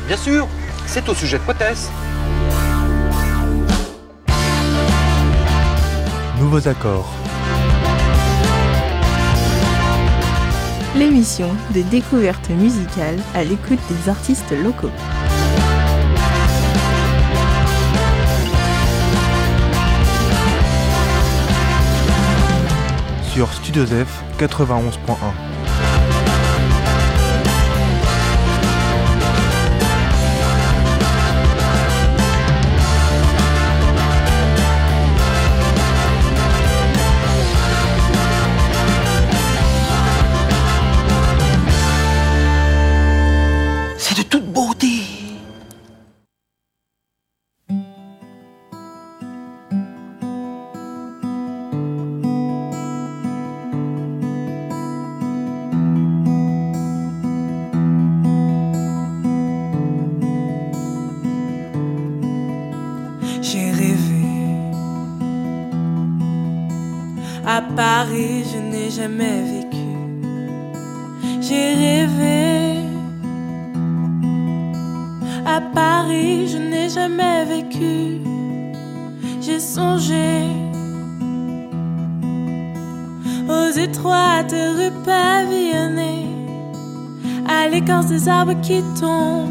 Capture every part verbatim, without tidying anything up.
Bien sûr, c'est au sujet de Potes. Nouveaux accords. L'émission de découverte musicale à l'écoute des artistes locaux. Sur Studio Zef quatre-vingt-onze point un. C'est de toute beauté. J'ai rêvé. À Paris, je n'ai jamais vécu. J'ai rêvé. À Paris, je n'ai jamais vécu. J'ai songé aux étroites rues pavillonnées, à l'écorce des arbres qui tombent.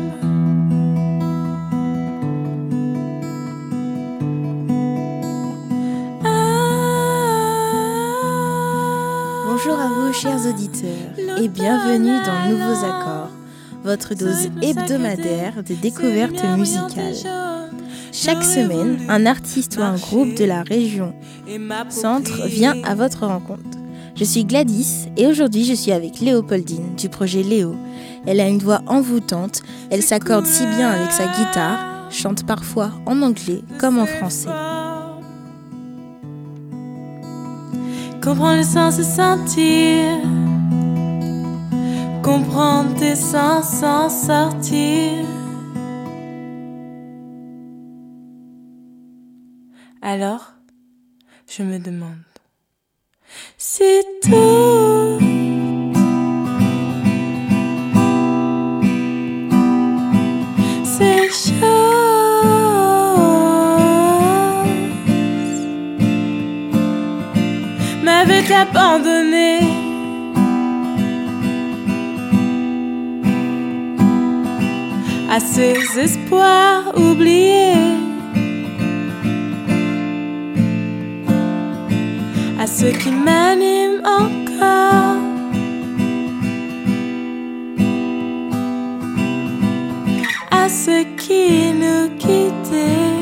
Bonjour à vous, chers auditeurs, et bienvenue dans Nouveaux Accords, votre dose hebdomadaire de découverte musicale. Chaque semaine, un artiste ou un groupe de la région Centre vient à votre rencontre. Je suis Gladys et aujourd'hui je suis avec Léopoldine du projet Léo. Elle a une voix envoûtante, elle s'accorde si bien avec sa guitare, chante parfois en anglais comme en français. Comprendre le sens et sentir, comprendre tes sens sans sortir. Alors, je me demande si tout ces choses m'avaient abandonné, à ces espoirs oubliés, à ceux qui m'animent encore, à ceux qui nous quittaient.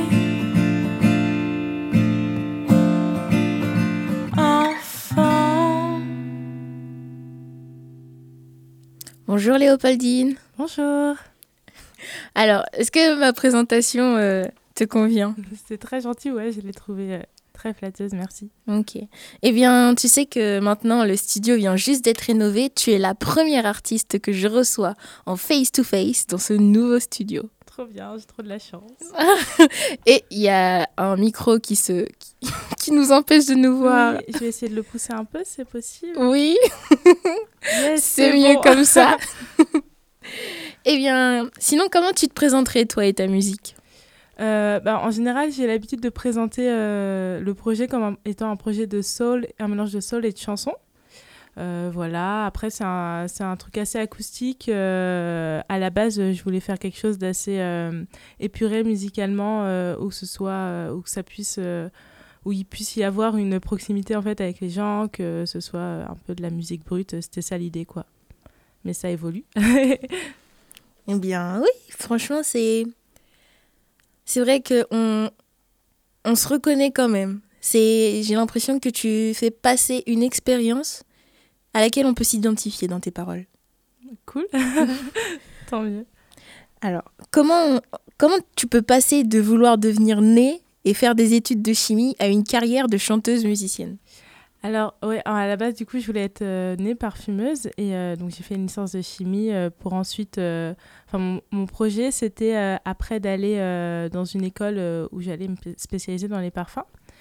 Bonjour Léopoldine. Bonjour. Alors, est-ce que ma présentation euh, te convient ? C'était très gentil, ouais, je l'ai trouvée euh, très flatteuse, merci. Ok. Eh bien, tu sais que maintenant, le studio vient juste d'être rénové. Tu es la première artiste que je reçois en face-to-face dans ce nouveau studio. Trop bien, j'ai trop de la chance. Et il y a un micro qui, se, qui, qui nous empêche de nous voir. Oui, je vais essayer de le pousser un peu, c'est possible. Oui, Yes, c'est, c'est mieux bon. comme ça. Eh bien, sinon, comment tu te présenterais, toi et ta musique ? euh, bah, En général, j'ai l'habitude de présenter euh, le projet comme un, étant un projet de soul, un mélange de soul et de chansons. Euh, voilà, après c'est un, c'est un truc assez acoustique. Euh, à la base, je voulais faire quelque chose d'assez euh, épuré musicalement, euh, où, ce soit, euh, où que ça puisse, euh, où il puisse y avoir une proximité en fait avec les gens, que ce soit un peu de la musique brute. C'était ça l'idée, quoi. Mais ça évolue. Eh bien, oui, franchement, c'est c'est vrai que on on se reconnaît quand même. C'est j'ai l'impression que tu fais passer une expérience à laquelle on peut s'identifier dans tes paroles. Cool. Tant mieux. Alors, comment, comment tu peux passer de vouloir devenir née et faire des études de chimie à une carrière de chanteuse musicienne ? Alors, ouais, à la base, du coup, je voulais être euh, née parfumeuse. Et euh, donc, j'ai fait une licence de chimie euh, pour ensuite... Enfin, euh, mon, mon projet, c'était euh, après d'aller euh, dans une école euh, où j'allais me spécialiser dans les parfums.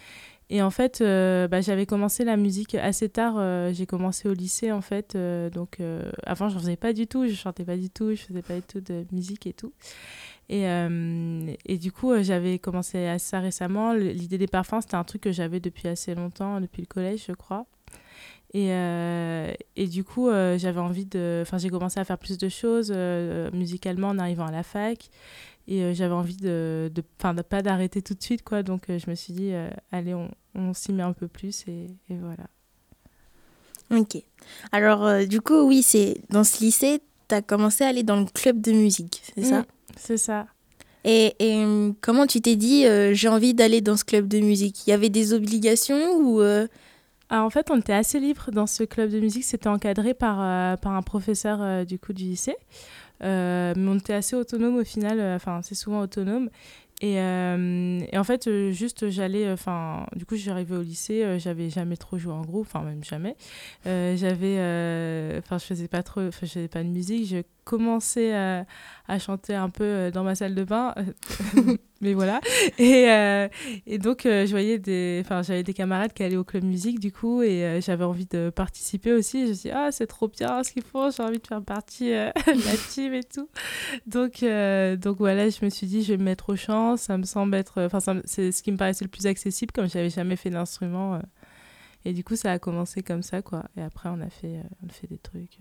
Et en fait, euh, bah, j'avais commencé la musique assez tard. Euh, j'ai commencé au lycée, en fait. Euh, donc, euh, avant, je n'en faisais pas du tout. Je chantais pas du tout. Je faisais pas du tout de musique et tout. Et, euh, et du coup, euh, j'avais commencé à ça récemment. L'idée des parfums, c'était un truc que j'avais depuis assez longtemps, depuis le collège, je crois. Et, euh, et du coup, euh, j'avais envie de... Enfin, j'ai commencé à faire plus de choses euh, musicalement en arrivant à la fac. Et euh, j'avais envie de... de, enfin, de pas d'arrêter tout de suite, quoi. Donc, euh, je me suis dit, euh, allez, on, on s'y met un peu plus et, et voilà. Ok. Alors, euh, du coup, oui, c'est dans ce lycée, tu as commencé à aller dans le club de musique, c'est ça ? Mmh, c'est ça. Et, et euh, comment tu t'es dit, euh, j'ai envie d'aller dans ce club de musique ? Il y avait des obligations ou... Euh... Alors, en fait, on était assez libre dans ce club de musique. C'était encadré par, euh, par un professeur euh, du coup du lycée. Euh, mais on était assez autonome au final, euh, enfin assez souvent autonome. Et, euh, et en fait, euh, juste j'allais, enfin, euh, du coup, j'arrivais au lycée, euh, j'avais jamais trop joué en groupe, enfin même jamais. Euh, j'avais, enfin, euh, je faisais pas trop, enfin, je faisais pas de musique. Je commençais à, à chanter un peu dans ma salle de bain, mais voilà. Et, euh, et donc, euh, je voyais des, enfin, j'avais des camarades qui allaient au club musique, du coup, et euh, j'avais envie de participer aussi. Je me suis dit, ah, c'est trop bien ce qu'ils font, j'ai envie de faire partie euh, de la team et tout. Donc, euh, donc voilà, je me suis dit, je vais me mettre au chant. Ça me semble être, enfin, ça me, c'est ce qui me paraissait le plus accessible, comme je n'avais jamais fait d'instrument. Euh, et du coup, ça a commencé comme ça, quoi. Et après, on a fait, euh, on a fait des trucs.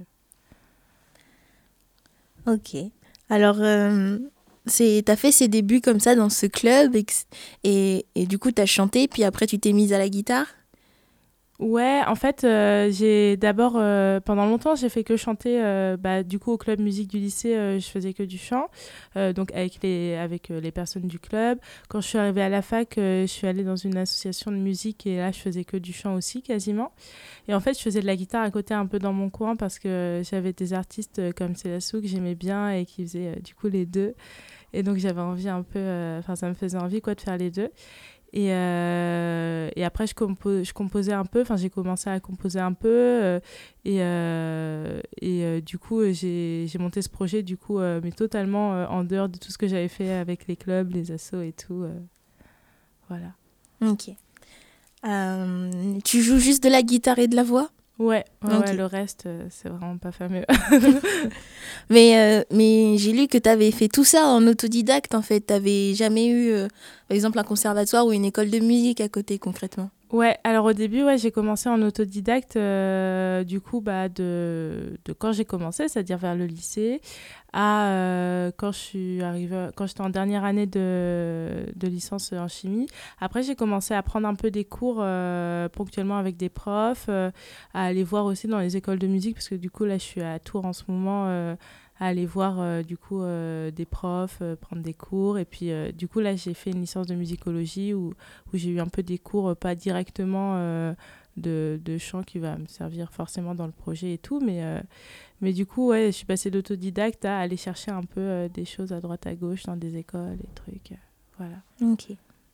Ok. Alors, euh, c'est, t'as fait ces débuts comme ça dans ce club et, et, et du coup, t'as chanté, puis après, tu t'es mise à la guitare ? Ouais, en fait, euh, j'ai d'abord, euh, pendant longtemps, j'ai fait que chanter. Euh, bah, du coup, au club musique du lycée, euh, je faisais que du chant, euh, donc avec les, avec euh, les personnes du club. Quand je suis arrivée à la fac, euh, je suis allée dans une association de musique et là, je faisais que du chant aussi, quasiment. Et en fait, je faisais de la guitare à côté, un peu dans mon coin, parce que j'avais des artistes comme Célassou que j'aimais bien et qui faisaient euh, du coup les deux. Et donc, j'avais envie un peu, enfin, euh, ça me faisait envie quoi, de faire les deux. Et, euh, et après, je, compo- je composais un peu, enfin, j'ai commencé à composer un peu. Euh, et euh, et euh, du coup, j'ai, j'ai monté ce projet, du coup, euh, mais totalement euh, en dehors de tout ce que j'avais fait avec les clubs, les assos et tout. Euh, voilà. Ok. Euh, tu joues juste de la guitare et de la voix ? Ouais, ouais, okay. ouais, le reste, euh, c'est vraiment pas fameux. mais, euh, mais j'ai lu que tu avais fait tout ça en autodidacte, en fait. Tu n'avais jamais eu, euh, par exemple, un conservatoire ou une école de musique à côté, concrètement ? Ouais, alors au début, ouais, j'ai commencé en autodidacte, euh, du coup, bah, de, de quand j'ai commencé, c'est-à-dire vers le lycée, à euh, quand je suis arrivée, quand j'étais en dernière année de, de licence en chimie. Après, j'ai commencé à prendre un peu des cours euh, ponctuellement avec des profs, euh, à aller voir aussi dans les écoles de musique, parce que du coup, là, je suis à Tours en ce moment, euh, à aller voir euh, du coup euh, des profs, euh, prendre des cours. Et puis euh, du coup là j'ai fait une licence de musicologie où, où j'ai eu un peu des cours, euh, pas directement euh, de, de chant qui va me servir forcément dans le projet et tout, mais, euh, mais du coup ouais, je suis passée d'autodidacte à aller chercher un peu euh, des choses à droite à gauche dans des écoles et trucs, euh, voilà. Ok.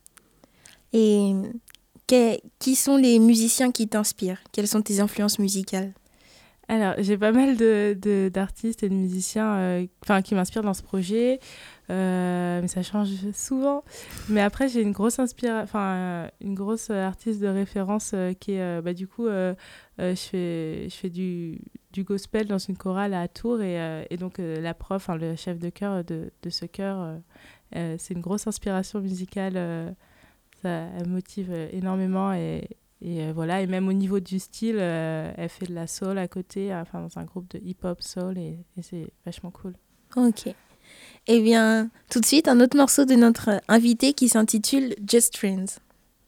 Et que, qui sont les musiciens qui t'inspirent ? Quelles sont tes influences musicales ? Alors, j'ai pas mal de, de, d'artistes et de musiciens euh, qui m'inspirent dans ce projet, euh, mais ça change souvent. Mais après, j'ai une grosse, inspira- euh, une grosse artiste de référence euh, qui est, euh, bah, du coup, euh, euh, je fais, je fais du, du gospel dans une chorale à Tours, et, euh, et donc euh, la prof, le chef de chœur de, de ce chœur, euh, euh, c'est une grosse inspiration musicale, euh, ça elle motive énormément, et Et euh, voilà, et même au niveau du style, euh, elle fait de la soul à côté, enfin dans un groupe de hip-hop soul, et, et c'est vachement cool. Ok. Eh bien, tout de suite, un autre morceau de notre invité qui s'intitule Just Friends.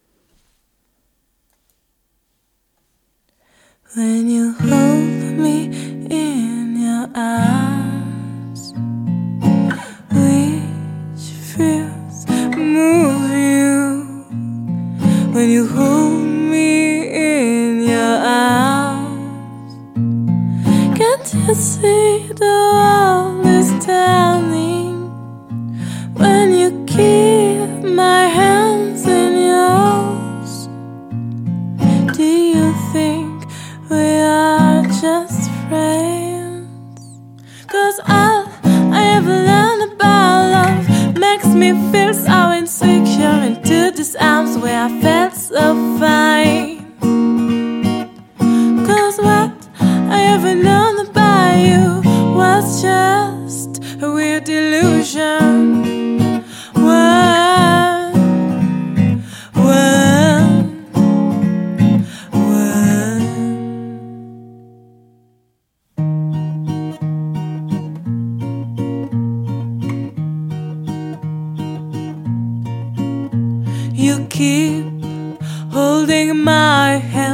When you hold me in your arms, which feels move you? When you hold me in your arms, can't you see the world is turning? When you keep my hands in yours, do you think we are just friends? 'Cause all I ever learned about love makes me feel so insecure into these arms where I felt so fine.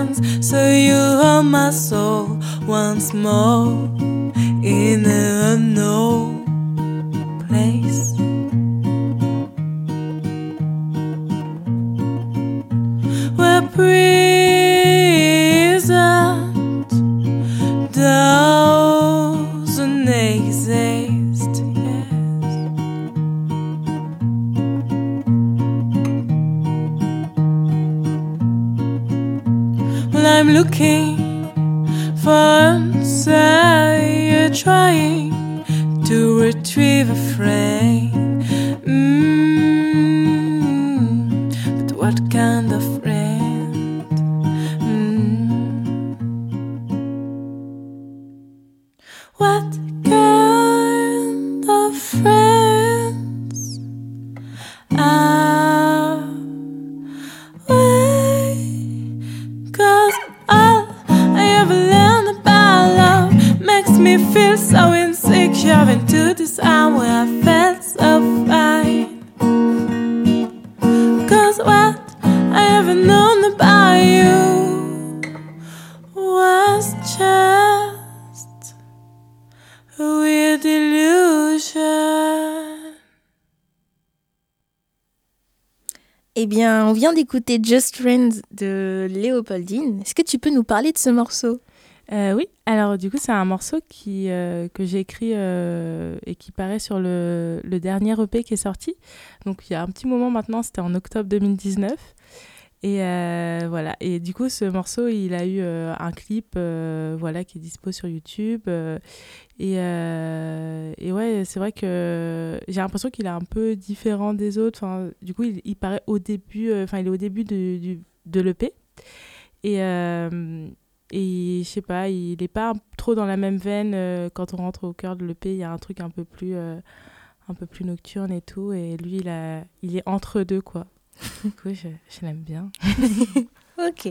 friends, so you hold my soul once more in an unknown place. Where present doesn't exist, yes. Well, I'm looking for answer, you're trying to retrieve a frame. Mm, but what kind of friend? Mm. What kind of friends are we? 'Cause all I ever learned about love makes me feel so insecure into this hour where I felt so fine. 'Cause what I ever known about you was just a weird illusion. Eh bien, on vient d'écouter Just Friends de Léopoldine. Est-ce que tu peux nous parler de ce morceau ? Euh, oui, alors du coup, c'est un morceau qui, euh, que j'ai écrit euh, et qui paraît sur le, le dernier E P qui est sorti. Donc, il y a un petit moment maintenant, c'était en octobre deux mille dix-neuf. Et euh, voilà. Et du coup, ce morceau, il a eu euh, un clip euh, voilà, qui est dispo sur YouTube. Euh, et, euh, et ouais, c'est vrai que j'ai l'impression qu'il est un peu différent des autres. Enfin, du coup, il, il paraît au début, enfin, euh, il est au début de, du, de l'E P. Et, euh, et je sais pas, il n'est pas trop dans la même veine. Euh, quand on rentre au cœur de l'E P, il y a un truc un peu plus, euh, un peu plus nocturne et tout. Et lui, il, a, il est entre deux, quoi. Du coup, je, je l'aime bien. Ok.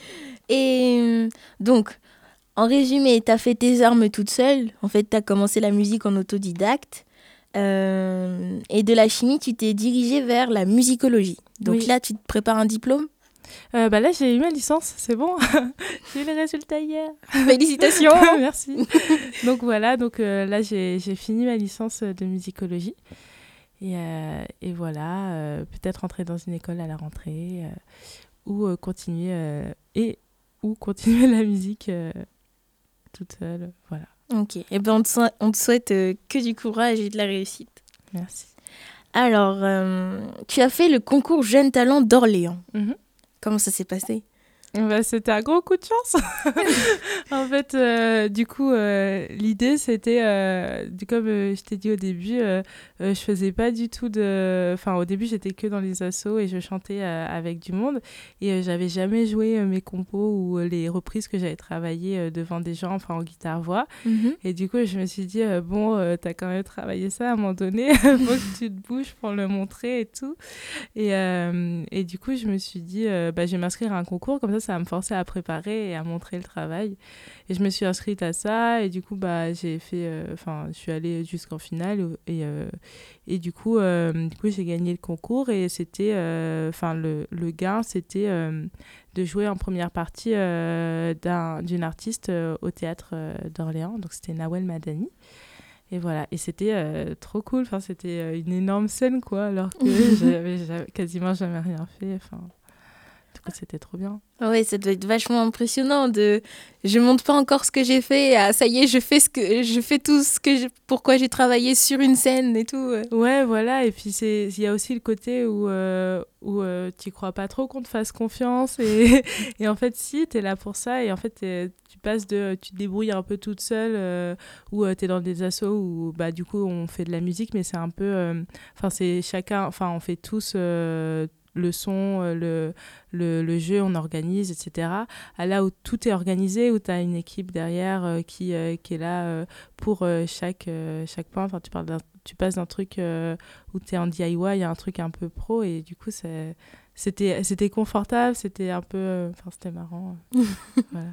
Et euh, donc, en résumé, tu as fait tes armes toute seule. En fait, tu as commencé la musique en autodidacte. Euh, et de la chimie, tu t'es dirigée vers la musicologie. Donc Oui. là, tu te prépares un diplôme. Euh, bah là, j'ai eu ma licence, c'est bon. J'ai eu les résultats hier. Félicitations. Merci. Donc voilà, donc, euh, là, j'ai, j'ai fini ma licence de musicologie. Et, euh, et voilà, euh, peut-être rentrer dans une école à la rentrée euh, ou euh, continuer euh, et ou continuer la musique euh, toute seule, voilà. Ok, et ben on te, so- on te souhaite euh, que du courage et de la réussite. Merci. Alors, euh, tu as fait le concours Jeunes Talents d'Orléans. Mm-hmm. Comment ça s'est passé ? Bah, c'était un gros coup de chance. En fait, euh, du coup, euh, l'idée, c'était, euh, du- comme euh, je t'ai dit au début, euh, euh, je faisais pas du tout de... Enfin, au début, j'étais que dans les assos et je chantais euh, avec du monde. Et euh, j'avais jamais joué euh, mes compos ou euh, les reprises que j'avais travaillées euh, devant des gens, enfin, en guitare-voix. Mm-hmm. Et du coup, je me suis dit, euh, bon, euh, t'as quand même travaillé ça à un moment donné, faut que tu te bouges pour le montrer et tout. Et, euh, et du coup, je me suis dit, euh, bah, je vais m'inscrire à un concours, comme ça, ça va me forcer à préparer et à montrer le travail. Et je me suis inscrite à ça, et du coup, bah, j'ai fait, enfin, euh, je suis allée jusqu'en finale, et, euh, et du coup, euh, du coup, j'ai gagné le concours, et c'était, enfin, euh, le, le gain, c'était euh, de jouer en première partie euh, d'un, d'une artiste euh, au théâtre euh, d'Orléans, donc c'était Nawel Madani. Et voilà, et c'était euh, trop cool, enfin, c'était euh, une énorme scène, quoi, alors que j'avais, j'avais quasiment jamais rien fait, enfin, du coup, c'était trop bien. Ouais, ça doit être vachement impressionnant de je montre pas encore ce que j'ai fait, ah, ça y est, je fais ce que je fais tout ce que j'ai... pourquoi j'ai travaillé sur une scène et tout. Ouais, voilà, et puis c'est il y a aussi le côté où euh, où euh, tu crois pas trop qu'on te fasse confiance et et en fait si t'es là pour ça et en fait tu passes de tu te débrouilles un peu toute seule euh, ou euh, t'es dans des assos où bah du coup on fait de la musique mais c'est un peu enfin euh, c'est chacun enfin on fait tous euh, le son, le, le, le jeu, on organise, et cetera. À là où tout est organisé, où tu as une équipe derrière euh, qui, euh, qui est là euh, pour euh, chaque, euh, chaque point. Enfin, tu, parles d'un, tu passes d'un truc euh, où tu es en D I Y à un truc un peu pro et du coup, c'est, c'était, c'était confortable, c'était un peu... Enfin, euh, c'était marrant. Voilà.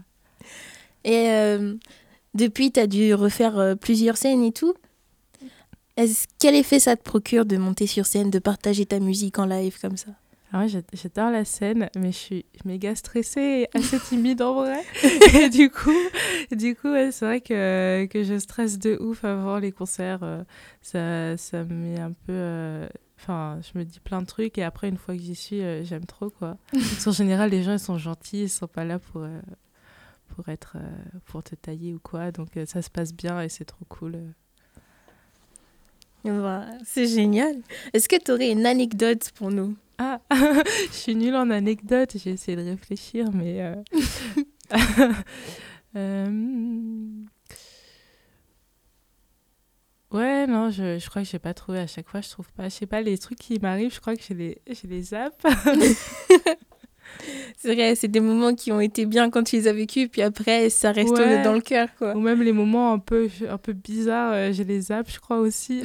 Et euh, depuis, tu as dû refaire euh, plusieurs scènes et tout. Est-ce, quel effet ça te procure de monter sur scène, de partager ta musique en live comme ça ? Alors, moi, j'adore la scène, mais je suis méga stressée et assez timide en vrai. Et du coup, du coup ouais, c'est vrai que, que je stresse de ouf avant les concerts. Euh, ça, ça me met un peu... Enfin, euh, je me dis plein de trucs et après, une fois que j'y suis, euh, j'aime trop, quoi. Parce qu'en général, les gens, ils sont gentils, ils sont pas là pour, euh, pour, être, euh, pour te tailler ou quoi. Donc, euh, ça se passe bien et c'est trop cool. Voilà, c'est génial. Est-ce que tu aurais une anecdote pour nous? Ah, je suis nulle en anecdotes, j'ai essayé de réfléchir, mais... Euh... euh... Ouais, non, je, je crois que je n'ai pas trouvé à chaque fois, je trouve pas. Je sais pas, les trucs qui m'arrivent, je crois que je les, je les zappe. C'est vrai, c'est des moments qui ont été bien quand tu les as vécus, puis après, ça reste Ouais. dans le cœur, quoi. Ou même les moments un peu, un peu bizarres, euh, je les zappe, je crois aussi.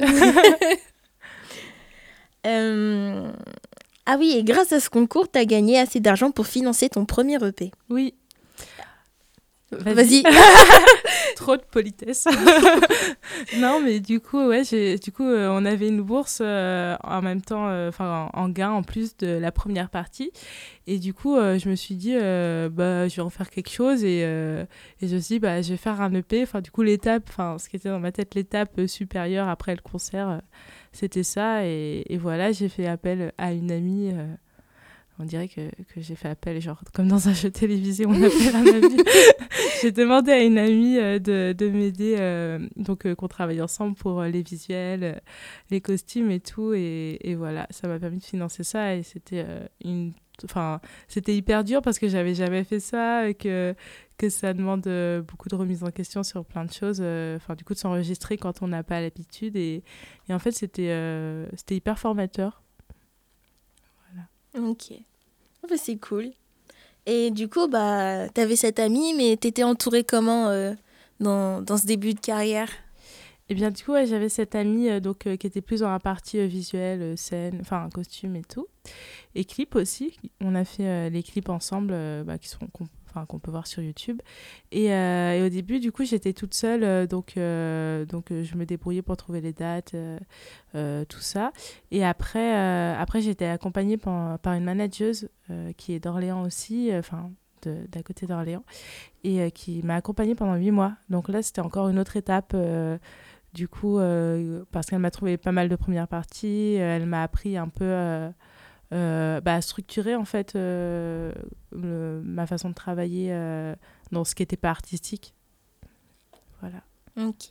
euh... Ah oui, et grâce à ce concours, tu as gagné assez d'argent pour financer ton premier E P. Oui. Vas-y. Vas-y. Trop de politesse. Non, mais du coup, ouais, j'ai, du coup, euh, on avait une bourse euh, en même temps, enfin, en, en gain en plus de la première partie. Et du coup, euh, je me suis dit, euh, bah, je vais en faire quelque chose. Et, euh, et je me suis dit, bah, je vais faire un E P. Enfin, du coup, l'étape, enfin, ce qui était dans ma tête, l'étape supérieure après le concert, euh, c'était ça. Et, et voilà, j'ai fait appel à une amie. Euh, on dirait que, que j'ai fait appel, genre comme dans un jeu télévisé, on appelle un ami. J'ai demandé à une amie euh, de, de m'aider, euh, donc euh, qu'on travaille ensemble pour euh, les visuels, euh, les costumes et tout. Et, et voilà, ça m'a permis de financer ça. Et c'était, euh, une... enfin, c'était hyper dur parce que j'avais jamais fait ça et que, que ça demande euh, beaucoup de remise en question sur plein de choses. Euh, enfin, du coup, de s'enregistrer quand on n'a pas l'habitude. Et, et en fait, c'était, euh, c'était hyper formateur. Voilà. Ok. Oh, bah, c'est cool. Et du coup, bah, tu avais cette amie, mais tu étais entourée comment euh, dans, dans ce début de carrière? Et bien, du coup, ouais, j'avais cette amie euh, donc, euh, qui était plus dans la partie euh, visuelle, euh, scène, enfin, costume et tout. Et clips aussi. On a fait euh, les clips ensemble, euh, bah, qui sont, qu'on, enfin, qu'on peut voir sur YouTube. Et, euh, et au début, du coup, j'étais toute seule. Euh, donc, euh, donc euh, je me débrouillais pour trouver les dates, euh, euh, tout ça. Et après, euh, après j'étais accompagnée par, par une manageuse euh, qui est d'Orléans aussi, enfin, euh, d'à côté d'Orléans, et euh, qui m'a accompagnée pendant huit mois. Donc là, c'était encore une autre étape. Euh, Du coup, euh, parce qu'elle m'a trouvé pas mal de premières parties, euh, elle m'a appris un peu euh, euh, bah, à structurer en fait euh, le, ma façon de travailler euh, dans ce qui n'était pas artistique. Voilà. Ok.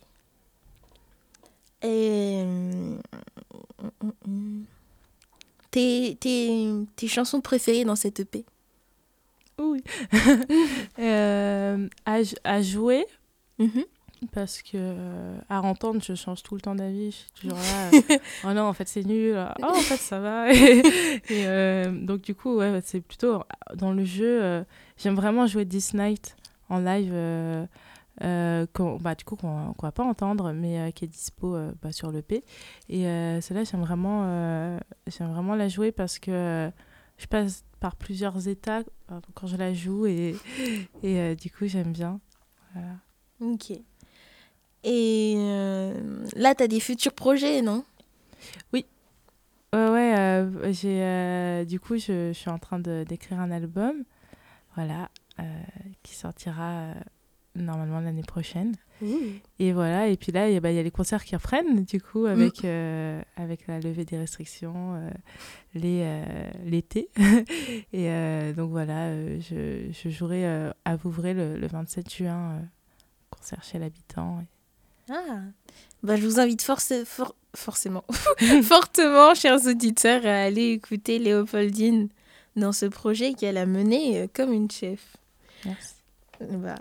Et... Tes, tes, tes chansons préférées dans cette E P? Oui. euh, à, à jouer. Mm-hmm. Parce que euh, à entendre, je change tout le temps d'avis. Je suis toujours là. Euh, oh non, en fait, c'est nul. Oh, en fait, ça va. et, et, euh, donc, du coup, ouais, c'est plutôt dans le jeu. Euh, j'aime vraiment jouer This Night en live. Euh, euh, qu'on, bah, du coup, qu'on ne va pas entendre, mais euh, qui est dispo euh, bah, sur l'E P. Et euh, celle-là, j'aime vraiment, euh, j'aime vraiment la jouer parce que euh, je passe par plusieurs états quand je la joue. Et, et euh, du coup, j'aime bien. Voilà. Ok. Et euh, là, tu as des futurs projets, non? Oui. Ouais, ouais. Euh, j'ai, euh, du coup, je, je suis en train de, d'écrire un album, voilà, euh, qui sortira euh, normalement l'année prochaine. Mmh. Et voilà. Et puis là, il y, bah, y a les concerts qui reprennent, du coup, avec, mmh. euh, avec la levée des restrictions, euh, les, euh, l'été. Et euh, donc voilà, euh, je, je jouerai euh, à Vouvray le, le vingt-sept juin, euh, concert chez l'habitant. Et... Ah, bah, je vous invite force, for, forcément, fortement, chers auditeurs, à aller écouter Léopoldine dans ce projet qu'elle a mené comme une chef. Merci. Bah.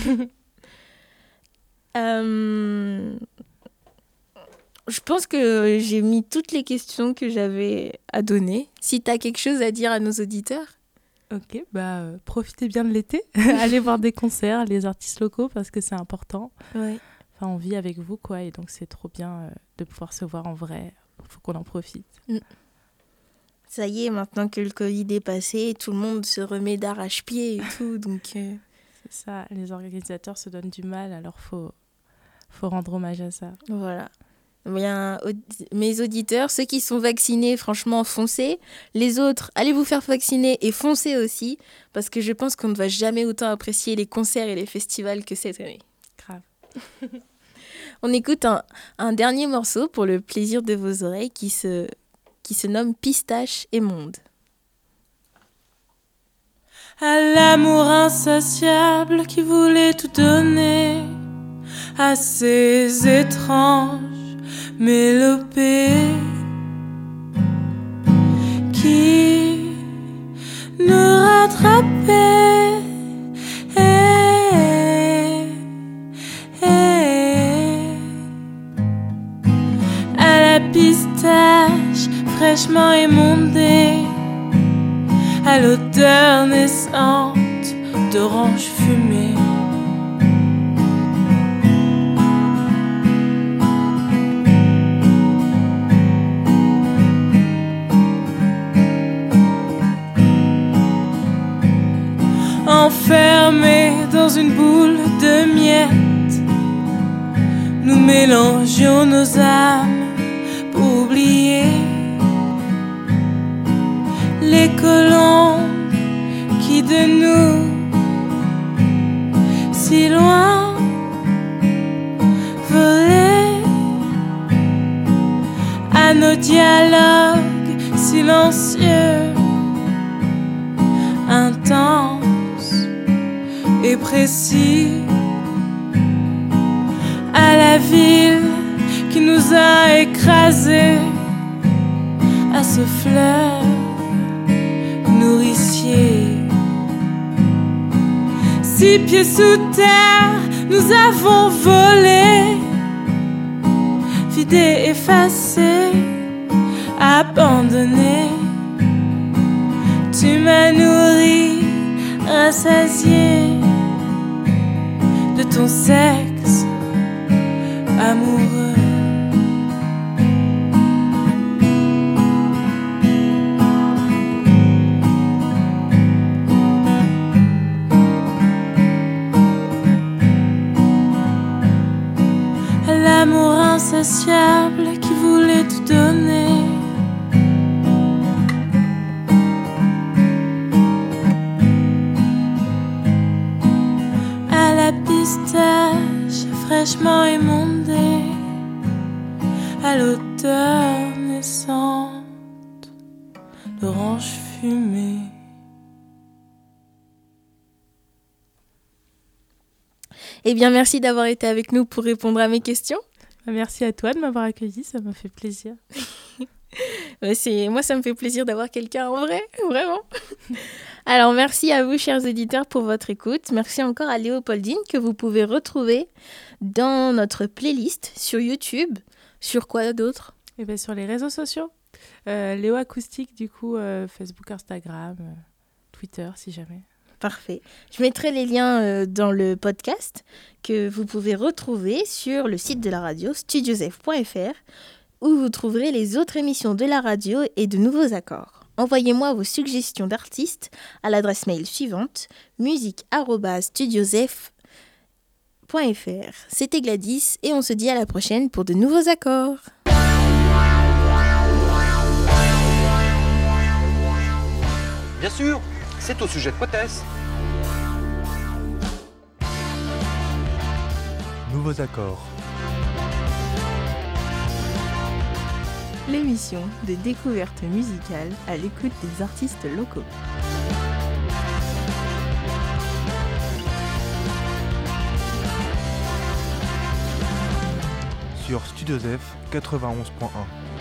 euh, je pense que j'ai mis toutes les questions que j'avais à donner. Si tu as quelque chose à dire à nos auditeurs. Ok, bah, euh, profitez bien de l'été. Allez voir des concerts, les artistes locaux, parce que c'est important. Ouais. Enfin, on vit avec vous, quoi, et donc c'est trop bien euh, de pouvoir se voir en vrai. Il faut qu'on en profite. Mm. Ça y est, maintenant que le Covid est passé, tout le monde se remet d'arrache-pied et tout, donc... Euh... C'est ça, les organisateurs se donnent du mal, alors il faut, faut rendre hommage à ça. Voilà. Bien, aud- mes auditeurs, ceux qui sont vaccinés, franchement, foncez. Les autres, allez vous faire vacciner et foncez aussi, parce que je pense qu'on ne va jamais autant apprécier les concerts et les festivals que cette année. Grave. On écoute un, un dernier morceau pour le plaisir de vos oreilles qui se, qui se nomme Pistache et Monde. À l'amour insatiable qui voulait tout donner, à ces étranges mélopées qui nous rattrapaient. Eh, eh. À la pistache fraîchement émondée, à l'odeur naissante d'orange fumée. Enfermés dans une boule de miettes, nous mélangions nos âmes pour oublier les colombes qui de nous, si loin, volaient à nos dialogues silencieux, intenses et précis, à la ville qui nous a écrasés, à ce fleuve nourricier. Six pieds sous terre, nous avons volé, vidé, effacé, abandonné. Tu m'as nourri, rassasié de ton sexe amoureux. L'amour insatiable qui voulait tout donner, à la pistache fraîchement émondée, à l'odeur naissante d'orange fumée. Eh bien, merci d'avoir été avec nous pour répondre à mes questions. Merci à toi de m'avoir accueilli, ça m'a fait plaisir. Ouais, c'est... Moi, ça me fait plaisir d'avoir quelqu'un en vrai, vraiment. Alors, merci à vous, chers auditeurs, pour votre écoute. Merci encore à Léopoldine, que vous pouvez retrouver dans notre playlist sur YouTube. Sur quoi d'autre ? Et bien sur les réseaux sociaux. Euh, Léo Acoustique, du coup, euh, Facebook, Instagram, euh, Twitter, si jamais. Parfait. Je mettrai les liens euh, dans le podcast que vous pouvez retrouver sur le site de la radio, studiosf point f r, où vous trouverez les autres émissions de la radio et de nouveaux accords. Envoyez-moi vos suggestions d'artistes à l'adresse mail suivante, musique arobase studiosf point f r. C'était Gladys et on se dit à la prochaine pour de nouveaux accords. Bien sûr, c'est au sujet de Potes. Nouveaux accords. L'émission de découverte musicale à l'écoute des artistes locaux. Sur Studiosf quatre-vingt-onze point un.